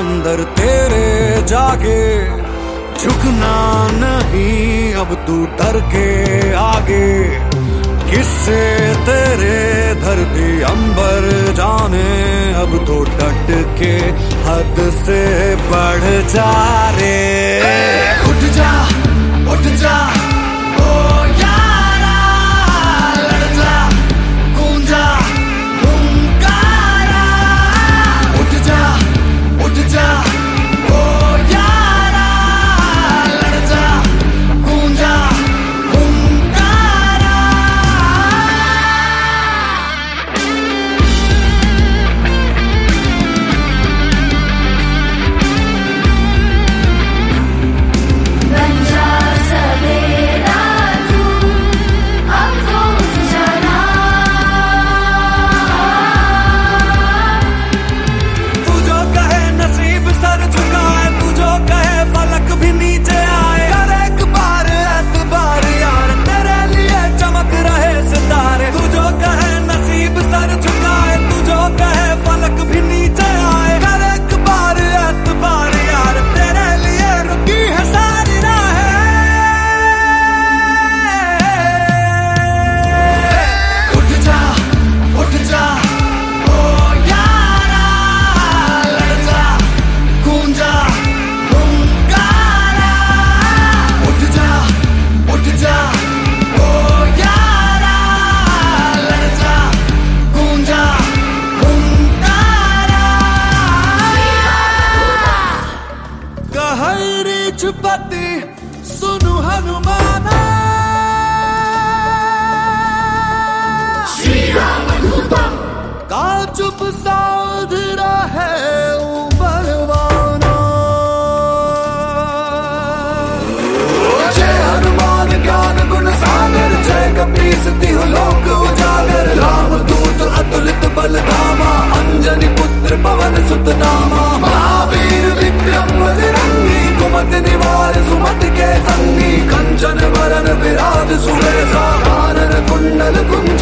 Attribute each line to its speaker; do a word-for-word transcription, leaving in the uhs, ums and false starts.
Speaker 1: अंदर तेरे जागे, झुकना नहीं अब तू डर के आगे। किससे तेरे धरती अंबर जाने, अब तो डट के हद से बढ़ जा रे। उठ जा उठ जा ओ यारा, लड़ जा गूंजा हुंकारा। उठ जा उठ जा ओ यारा, लड़ जा गूंजा हुंकारा।
Speaker 2: बन जा सवेरा तू, अब तो उठ जाना।
Speaker 1: तू जो कहे नसीब सर झुकाए, तू जो कहे फलक भी नीचे आए। कर एक बार एतबार यार, तेरे लिए चमक रहे सितारे। तू जो कहे नसीब सर झुकाए, तू जो कहे फलक भी नीचे आए। कर एक बार एतबार यार, तेरे लिए रुकी है सारी राहें। उठ जा उठ जा ओ यारा, लड़ जा गूंजा हुंकारा। उठ जा उठ जा ओ यारा, लड़ जा गूंजा हुंकारा। कहरी छुपती सुनु हनुमाना, का चुप साध रहे बलवाना। जय हनुमान ज्ञान गुण सागर, जय कपीस तिहु लोक उजागर। राम दूत अतुलित बल धामा, अंजनी पुत्र पवन सुत नामा। महावीर विक्रम बजरंगी, कुमति निवार सुमति के संगी। कंचन वरन विराज सुबेसा, कानन कुंडल कुंज